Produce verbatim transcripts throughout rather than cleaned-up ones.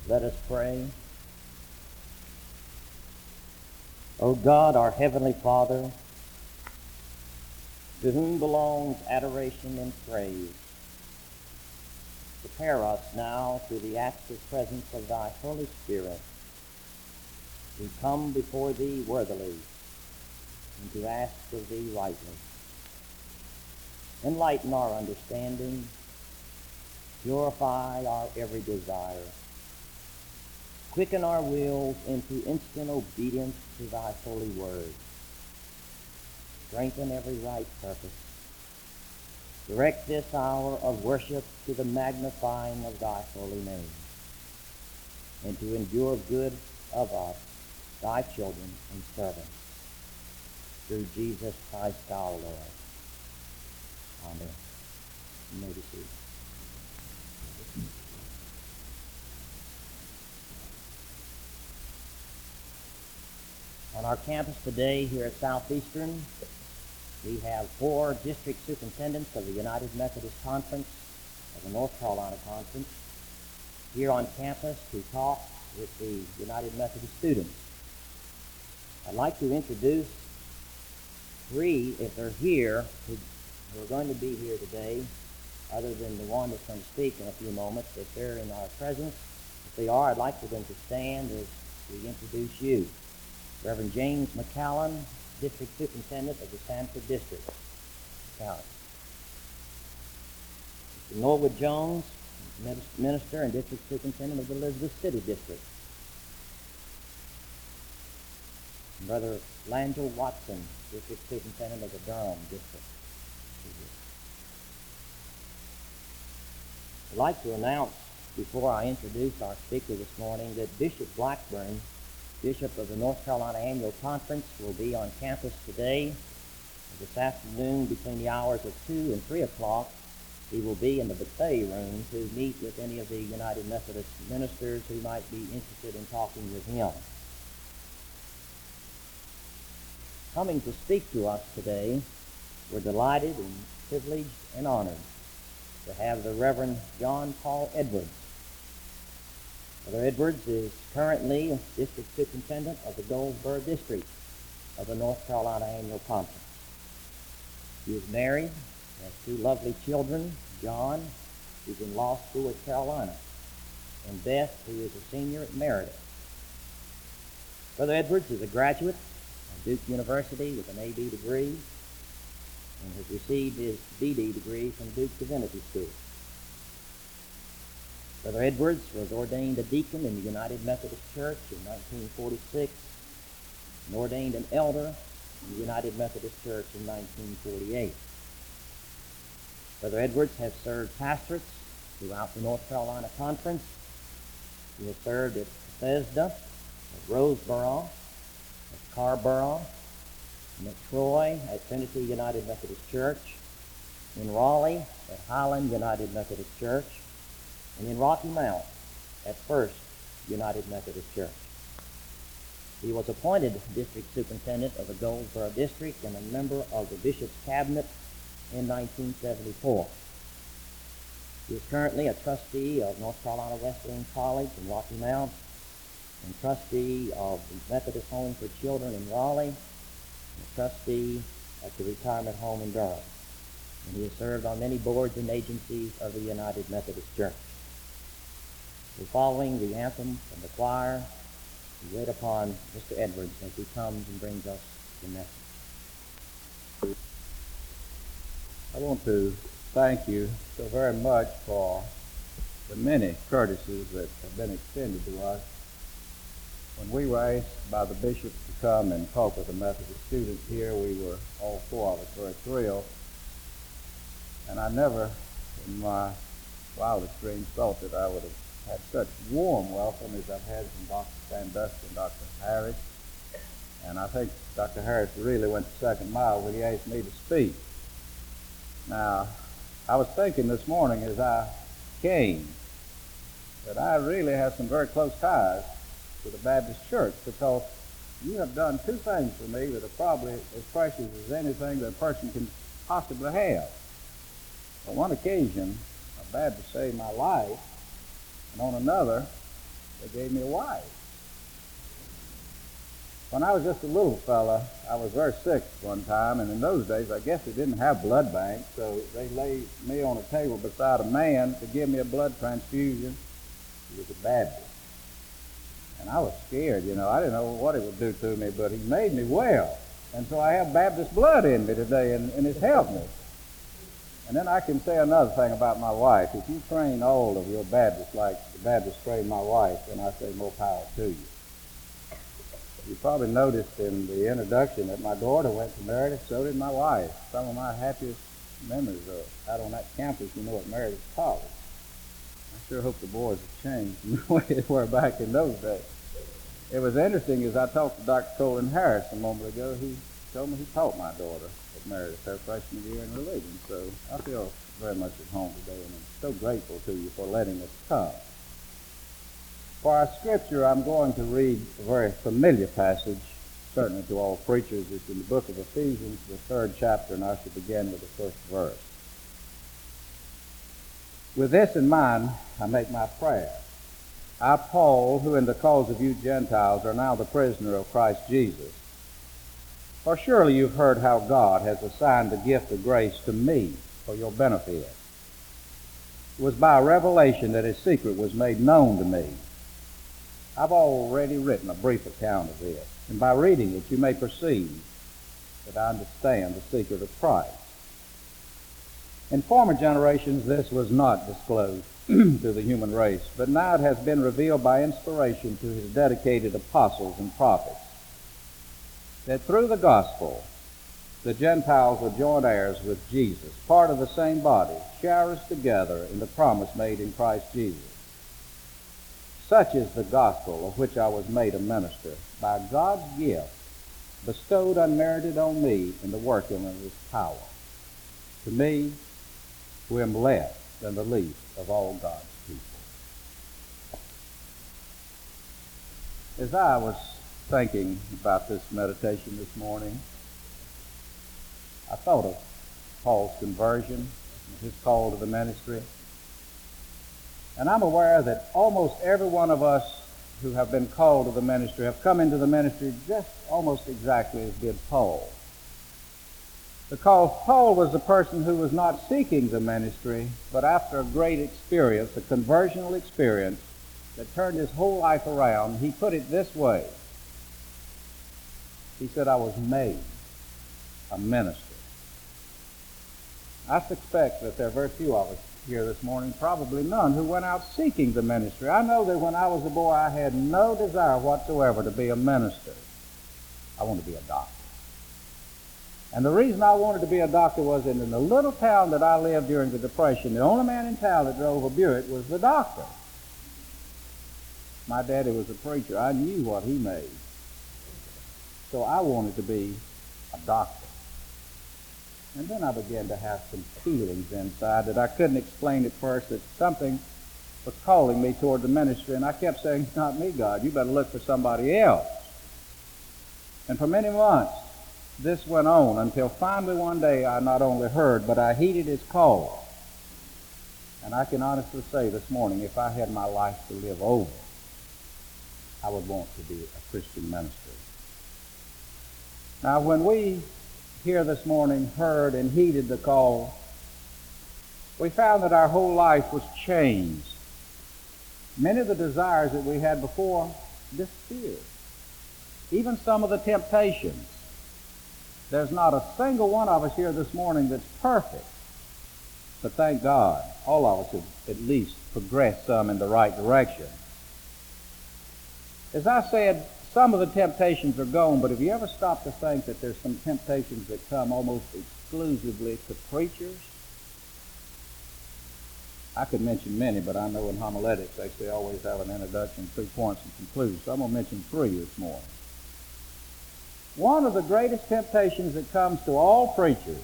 Let us pray. O God, our Heavenly Father, to whom belongs adoration and praise, prepare us now through the active presence of thy Holy Spirit to come before thee worthily and to ask of thee rightly. Enlighten our understanding, purify our every desire, quicken our wills into instant obedience to thy holy word, strengthen every right purpose, direct this hour of worship to the magnifying of thy holy name, and to endure good of us, thy children and servants, through Jesus Christ our Lord. Amen. You may be seated. On our campus today here at Southeastern, we have four district superintendents of the United Methodist Conference of the North Carolina Conference here on campus to talk with the United Methodist students. I'd like to introduce three, if they're here, who, who are going to be here today, other than the one that's going to speak in a few moments. If they're in our presence, if they are, I'd like for them to stand as we introduce you. Reverend James McCallum, District Superintendent of the Sanford District. McCallum. Mister Norwood Jones, Minister and District Superintendent of the Elizabeth City District. Brother Langell Watson, District Superintendent of the Durham District. I'd like to announce, before I introduce our speaker this morning, that Bishop Blackburn, Bishop of the North Carolina Annual Conference, will be on campus today. This afternoon, between the hours of two and three o'clock, he will be in the buffet room to meet with any of the United Methodist ministers who might be interested in talking with him. Coming to speak to us today, we're delighted and privileged and honored to have the Reverend John Paul Edwards. Brother Edwards is currently District Superintendent of the Goldsboro District of the North Carolina Annual Conference. He is married, has two lovely children, John, who's in law school at Carolina, and Beth, who is a senior at Meredith. Brother Edwards is a graduate of Duke University with an A B degree and has received his B D degree from Duke Divinity School. Brother Edwards was ordained a deacon in the United Methodist Church in nineteen forty-six and ordained an elder in the United Methodist Church in nineteen forty-eight. Brother Edwards has served pastorates throughout the North Carolina Conference. He has served at Bethesda, at Roseboro, at Carrboro, and at Troy, at Trinity United Methodist Church, in Raleigh, at Highland United Methodist Church, and in Rocky Mount at First United Methodist Church. He was appointed District Superintendent of the Goldsboro District and a member of the Bishop's Cabinet in nineteen seventy-four. He is currently a trustee of North Carolina Wesleyan College in Rocky Mount and trustee of the Methodist Home for Children in Raleigh and a trustee at the Retirement Home in Durham. And he has served on many boards and agencies of the United Methodist Church. So following the anthem from the choir, we wait upon Mister Edwards as he comes and brings us the message. I want to thank you so very much for the many courtesies that have been extended to us. When we were asked by the bishop to come and talk with the Methodist students here, we were, all four of us, very thrilled. And I never, in my wildest dreams, thought that I would have had such warm welcome as I've had from Doctor Sandusky and Doctor Harris. And I think Doctor Harris really went the second mile when he asked me to speak. Now, I was thinking this morning as I came that I really have some very close ties to the Baptist Church because you have done two things for me that are probably as precious as anything that a person can possibly have. On one occasion, a Baptist saved my life, and on another, They gave me a wife. When I was just a little fella, I was very sick one time, and in those days, I guess they didn't have blood banks, so they laid me on a table beside a man to give me a blood transfusion. He was a Baptist. And I was scared, you know. I didn't know what it would do to me, but he made me well. And so I have Baptist blood in me today, and, and it's helped me. And then I can say another thing about my wife. If you train all of your Baptists like the Baptists trained my wife, then I say more power to you. You probably noticed in the introduction that my daughter went to Meredith, so did my wife. Some of my happiest memories are out on that campus, you know, at Meredith College. I sure hope the boys have changed from the way they were back in those days. It was interesting, as I talked to Doctor Colin Harris a moment ago, he told me he taught my daughter at Meredith her freshman year in religion. So I feel very much at home today, and I'm so grateful to you for letting us come. For our scripture, I'm going to read a very familiar passage, certainly to all preachers. It's in the book of Ephesians, the third chapter, and I shall begin with the first verse. With this in mind, I make my prayer. I, Paul, who in the cause of you Gentiles are now the prisoner of Christ Jesus. For surely you've heard how God has assigned the gift of grace to me for your benefit. It was by a revelation that his secret was made known to me. I've already written a brief account of this, and by reading it you may perceive that I understand the secret of Christ. In former generations this was not disclosed to the human race, but now it has been revealed by inspiration to his dedicated apostles and prophets, that through the gospel the Gentiles are joint heirs with Jesus, part of the same body, sharers together in the promise made in Christ Jesus. Such is the gospel of which I was made a minister, by God's gift, bestowed unmerited on me in the working of his power. To me, who am less than the least of all God's people. As I was thinking about this meditation this morning, I thought of Paul's conversion, his call to the ministry. And I'm aware that almost every one of us who have been called to the ministry have come into the ministry just almost exactly as did Paul. Because Paul was the person who was not seeking the ministry, but after a great experience, a conversional experience that turned his whole life around, he put it this way. He said, I was made a minister. I suspect that there are very few of us here this morning, probably none, who went out seeking the ministry. I know that when I was a boy, I had no desire whatsoever to be a minister. I wanted to be a doctor. And the reason I wanted to be a doctor was that in the little town that I lived during the Depression, the only man in town that drove a Buick was the doctor. My daddy was a preacher. I knew what he made. So I wanted to be a doctor. And then I began to have some feelings inside that I couldn't explain at first, that something was calling me toward the ministry. And I kept saying, it's not me, God. You better look for somebody else. And for many months, this went on until finally one day I not only heard, but I heeded his call. And I can honestly say this morning, if I had my life to live over, I would want to be a Christian minister. Now, when we here this morning heard and heeded the call, we found that our whole life was changed. Many of the desires that we had before disappeared. Even some of the temptations. There's not a single one of us here this morning that's perfect. But thank God, all of us have at least progressed some in the right direction. As I said, some of the temptations are gone, but have you ever stopped to think that there's some temptations that come almost exclusively to preachers? I could mention many, but I know in homiletics they say always have an introduction, three points, and conclusion. So I'm going to mention three this morning. One of the greatest temptations that comes to all preachers,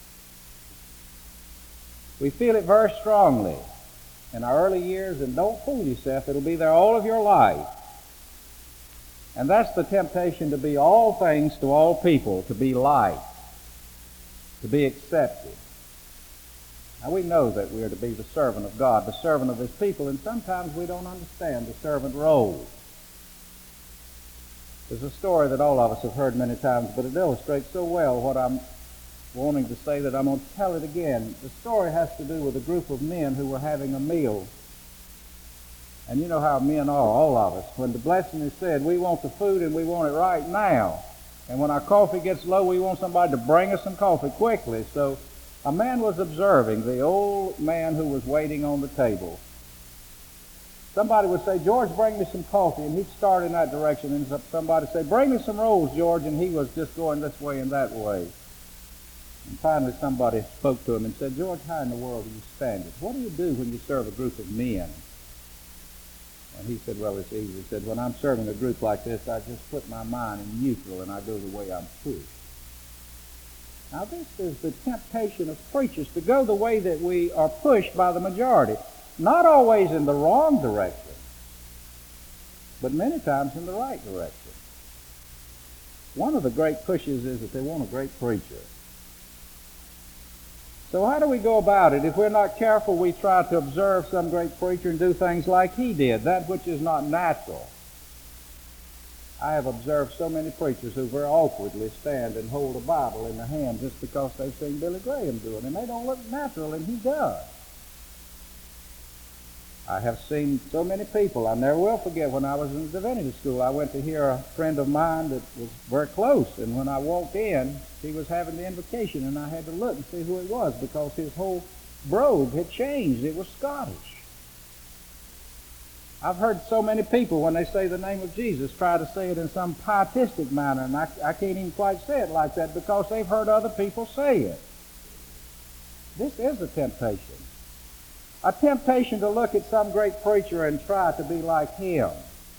we feel it very strongly in our early years, and don't fool yourself, it'll be there all of your life. And that's the temptation to be all things to all people, to be liked, to be accepted. Now we know that we are to be the servant of God, the servant of his people, and sometimes we don't understand the servant role. There's a story that all of us have heard many times, but it illustrates so well what I'm wanting to say that I'm going to tell it again. The story has to do with a group of men who were having a meal. And you know how men are, all of us. When the blessing is said, we want the food and we want it right now. And when our coffee gets low, we want somebody to bring us some coffee quickly. So a man was observing the old man who was waiting on the table. Somebody would say, George, bring me some coffee, and he'd start in that direction. And somebody would say, bring me some rolls, George, and he was just going this way and that way. And finally somebody spoke to him and said, George, how in the world do you stand it? What do you do when you serve a group of men? And he said, well, it's easy. He said, when I'm serving a group like this, I just put my mind in neutral and I go the way I'm pushed. Now this is the temptation of preachers, to go the way that we are pushed by the majority. Not always in the wrong direction, but many times in the right direction. One of the great pushes is that they want a great preacher. So how do we go about it? If we're not careful, we try to observe some great preacher and do things like he did, that which is not natural. I have observed so many preachers who very awkwardly stand and hold a Bible in their hand just because they've seen Billy Graham do it, and they don't look natural, and he does. I have seen so many people. I never will forget when I was in the divinity school, I went to hear a friend of mine that was very close, and when I walked in, he was having the invocation, and I had to look and see who it was because his whole brogue had changed. It was Scottish. I've heard so many people, when they say the name of Jesus, try to say it in some pietistic manner, and I, I can't even quite say it like that because they've heard other people say it. This is a temptation. A temptation to look at some great preacher and try to be like him.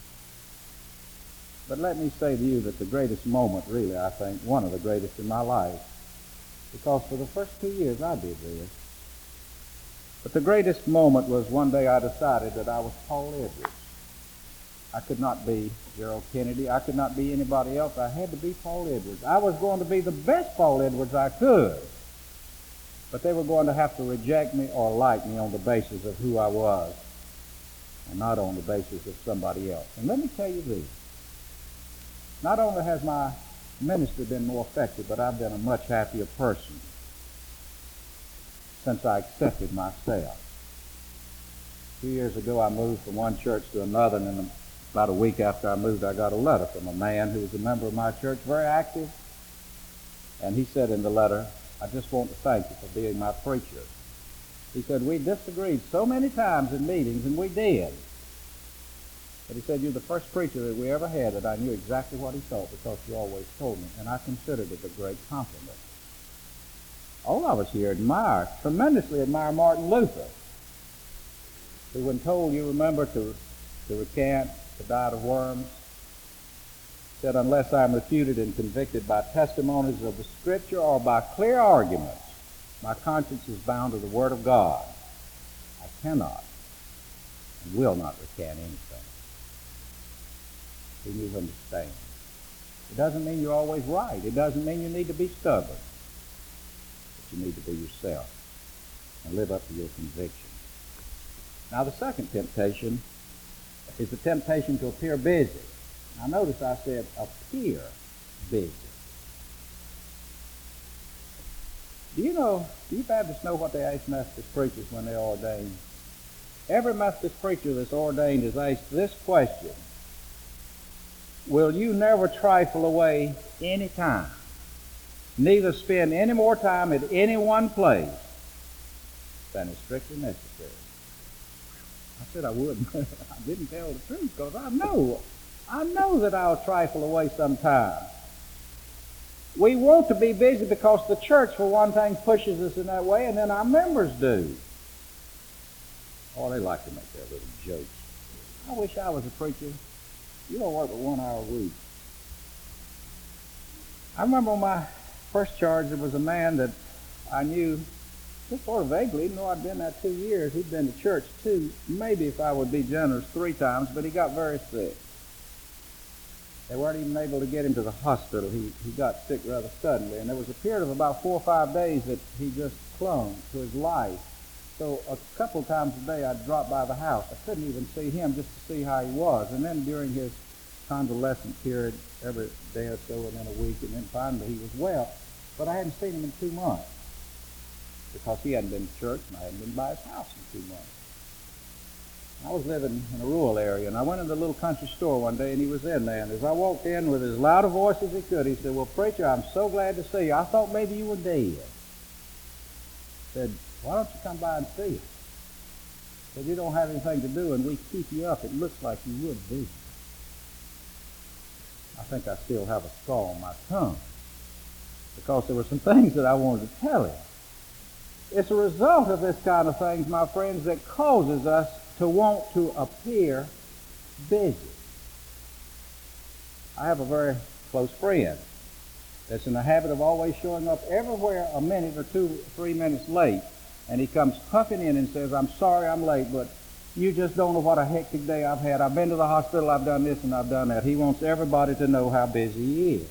But let me say to you that the greatest moment, really, I think, one of the greatest in my life, because for the first two years I did this, but the greatest moment was one day I decided that I was Paul Edwards. I could not be Gerald Kennedy. I could not be anybody else. I had to be Paul Edwards. I was going to be the best Paul Edwards I could. But they were going to have to reject me or like me on the basis of who I was and not on the basis of somebody else. And let me tell you this. Not only has my ministry been more effective, but I've been a much happier person since I accepted myself. Two years ago, I moved from one church to another, and in about a week after I moved, I got a letter from a man who was a member of my church, very active. And he said in the letter, I just want to thank you for being my preacher. He said, we disagreed so many times in meetings, and we did. But he said, you're the first preacher that we ever had that I knew exactly what he thought because you always told me, and I considered it a great compliment. All of us here admire, tremendously admire Martin Luther, who when told, you remember, to, to recant, to die of worms, said, unless I am refuted and convicted by testimonies of the Scripture or by clear arguments, my conscience is bound to the Word of God. I cannot and will not recant anything. He knew when to stand. It doesn't mean you're always right. It doesn't mean you need to be stubborn. But you need to be yourself and live up to your convictions. Now the second temptation is the temptation to appear busy. Now notice I said appear busy. Do you know, do you Baptists know what they ask Methodist preachers when they're ordained? Every Methodist preacher that's ordained is asked this question: will you never trifle away any time, neither spend any more time at any one place than is strictly necessary? I said I wouldn't. I didn't tell the truth because I know, I know that I'll trifle away sometime. We want to be busy because the church, for one thing, pushes us in that way, and then our members do. Oh, they like to make their little jokes. I wish I was a preacher. You don't work but one hour a week. I remember on my first charge, there was a man that I knew just sort of vaguely, even though I'd been there two years. He'd been to church two, maybe if I would be generous, three times, but he got very sick. They weren't even able to get him to the hospital. He, he got sick rather suddenly, and there was a period of about four or five days that he just clung to his life. So a couple times a day I'd drop by the house. I couldn't even see him just to see how he was. And then during his convalescent period, every day or so, and then a week, and then finally he was well. But I hadn't seen him in two months because he hadn't been to church and I hadn't been by his house in two months. I was living in a rural area, and I went into the little country store one day, and he was in there. And as I walked in with as loud a voice as he could, he said, "Well, preacher, I'm so glad to see you. I thought maybe you were dead." I said, "Why don't you come by and see us?" He said, "You don't have anything to do, and we keep you up. It looks like you would be." I think I still have a scar on my tongue because there were some things that I wanted to tell him. It's a result of this kind of things, my friends, that causes us to want to appear busy. I have a very close friend that's in the habit of always showing up everywhere a minute or two, three minutes late, and he comes puffing in and says, "I'm sorry I'm late, but you just don't know what a hectic day I've had. I've been to the hospital, I've done this and I've done that." He wants everybody to know how busy he is.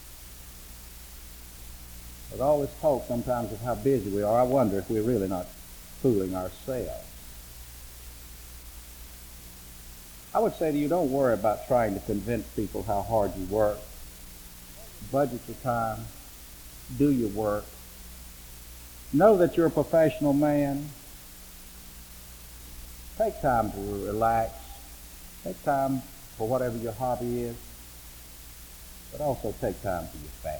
With all this talk sometimes of how busy we are, I wonder if we're really not fooling ourselves. I would say to you, don't worry about trying to convince people how hard you work. Budget your time. Do your work. Know that you're a professional man. Take time to relax. Take time for whatever your hobby is. But also take time for your family.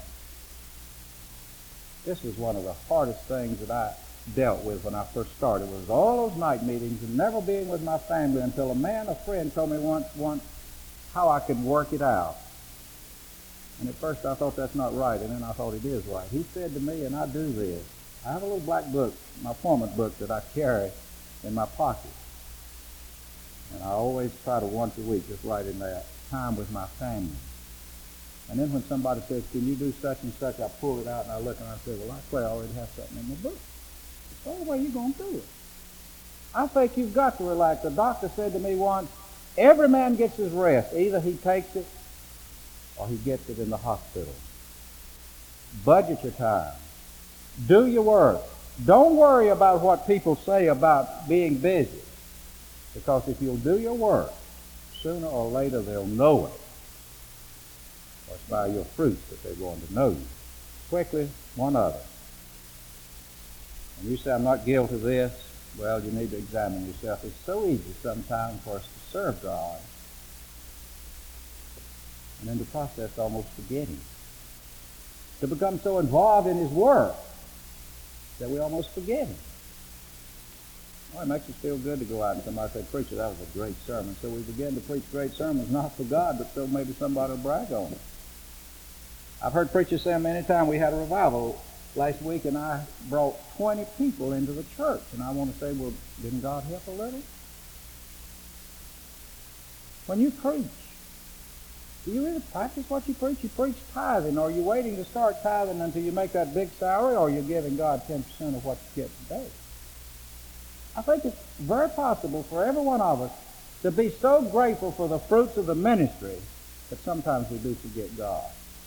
This was one of the hardest things that I dealt with when I first started, was all those night meetings and never being with my family until a man, a friend, told me once, once how I could work it out. And at first I thought that's not right, and then I thought it is right. He said to me, and I do this, I have a little black book, my foreman book, that I carry in my pocket. And I always try to once a week just write in there, time with my family. And then when somebody says, "Can you do such and such?" I pull it out and I look and I say, "Well, I clearly already have something in the book." So the way you going to do it? I think you've got to relax. The doctor said to me once, every man gets his rest. Either he takes it or he gets it in the hospital. Budget your time. Do your work. Don't worry about what people say about being busy. Because if you'll do your work, sooner or later they'll know it. Or it's by your fruits that they're going to know you. Quickly, one other. And you say, "I'm not guilty of this." Well, you need to examine yourself. It's so easy sometimes for us to serve God and in the process almost forget Him. To become so involved in His work that we almost forget Him. Well, it makes us feel good to go out and somebody say, "Preacher, that was a great sermon." So we begin to preach great sermons, not for God, but so maybe somebody will brag on it. I've heard preachers say many times, we had a revival last week and I brought twenty people into the church. And I want to say, well, didn't God help a little? When you preach, do you really practice what you preach? You preach tithing. Are you waiting to start tithing until you make that big salary, or are you giving God ten percent of what you get today? I think it's very possible for every one of us to be so grateful for the fruits of the ministry that sometimes we do forget God.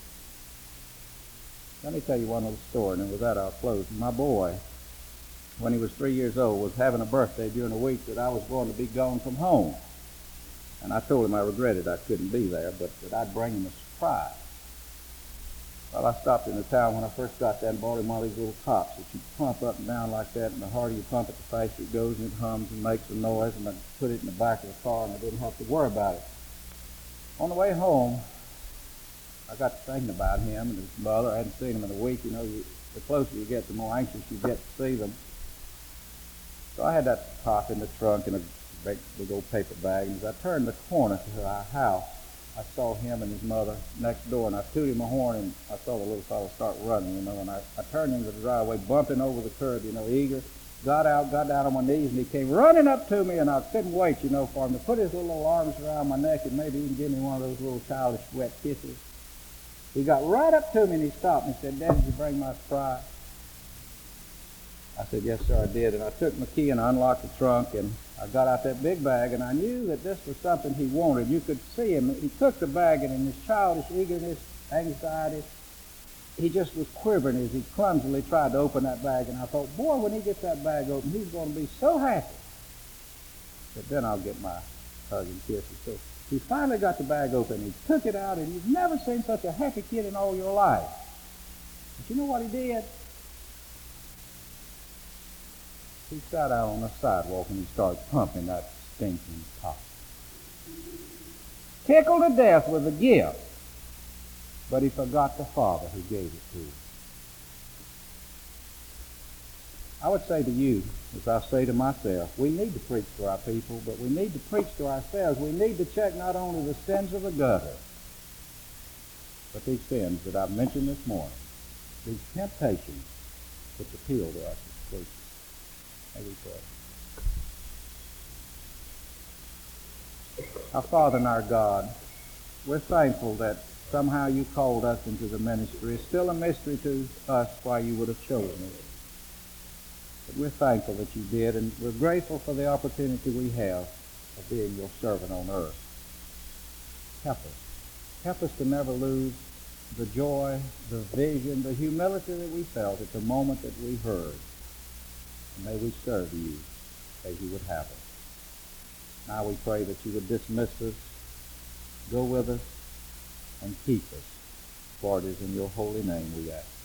Let me tell you one little story, and then with that I'll close. My boy, when he was three years old, was having a birthday during a week that I was going to be gone from home. And I told him I regretted I couldn't be there, but that I'd bring him a surprise. Well, I stopped in the town when I first got there and bought him one of these little tops that you pump up and down like that, and the harder you pump it, the faster it goes, and it hums and makes a noise, and I put it in the back of the car, and I didn't have to worry about it. On the way home, I got to thinking about him and his mother. I hadn't seen him in a week. You know, you, the closer you get, the more anxious you get to see them. So I had that top in the trunk in a big, big old paper bag. And as I turned the corner to our house, I saw him and his mother next door, and I tooted my horn, and I saw the little fellow start running, you know, and I, I turned into the driveway, bumping over the curb, you know, eager, got out, got down on my knees, and he came running up to me, and I couldn't wait, you know, for him to put his little arms around my neck and maybe even give me one of those little childish wet kisses. He got right up to me and he stopped and he said, "Dad, did you bring my surprise?" I said, "Yes, sir, I did." And I took my key and I unlocked the trunk and I got out that big bag, and I knew that this was something he wanted. You could see him. He took the bag, and in his childish eagerness, anxiety, he just was quivering as he clumsily tried to open that bag, and I thought, boy, when he gets that bag open, he's going to be so happy. But then I'll get my hug and kisses. So he finally got the bag open. He took it out, and you've never seen such a happy kid in all your life. But you know what he did? He sat out on the sidewalk and he started pumping that stinking pop. Tickled to death with a gift, but he forgot the father who gave it to him. I would say to you, as I say to myself, we need to preach to our people, but we need to preach to ourselves. We need to check not only the sins of the gutter, but these sins that I've mentioned this morning, these temptations which appeal to us as Christians. May we pray. Our Father and our God, we're thankful that somehow you called us into the ministry. It's still a mystery to us why you would have chosen it. But we're thankful that you did, and we're grateful for the opportunity we have of being your servant on earth. Help us. Help us to never lose the joy, the vision, the humility that we felt at the moment that we heard. And may we serve you as you would have us. Now we pray that you would dismiss us, go with us, and keep us. For it is in your holy name we ask.